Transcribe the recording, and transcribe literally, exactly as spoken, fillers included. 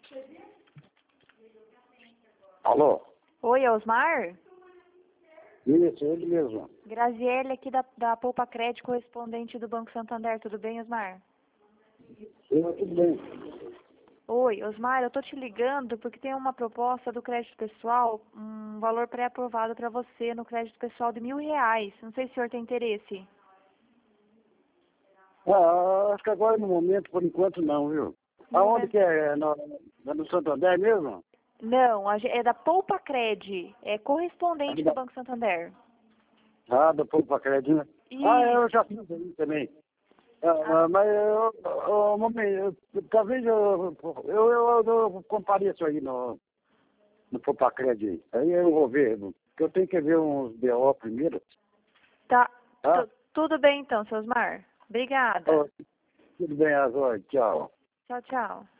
Alô? Oi, Osmar? Isso, ele mesmo. Graziele aqui da, da Poupa Crédito, correspondente do Banco Santander. Tudo bem, Osmar? Eu, tudo bem. Oi, Osmar, eu tô te ligando porque tem uma proposta do crédito pessoal, um valor pré-aprovado para você no crédito pessoal de mil reais. Não sei se o senhor tem interesse. Ah, acho que agora no momento, por enquanto, não, viu? No Aonde momento- que é? No, é no Santander mesmo? Não, a ge- é da Poupa Cred, é correspondente Aqui do da, Banco Santander. ah, da Poupa Crédito, né? Ah, Isso. eu já fiz aí também. Ah, Ah, ah, mas eu, eu, momento, eu, talvez eu, eu, eu, eu compareço aí no, no Poupa Crédito aí. Aí eu vou ver, porque eu tenho que ver uns B O primeiro. tá. Tá? Tu- tudo bem então, seu Osmar. Obrigada. Ó, tudo bem, Azor. Tchau. Tchau, tchau.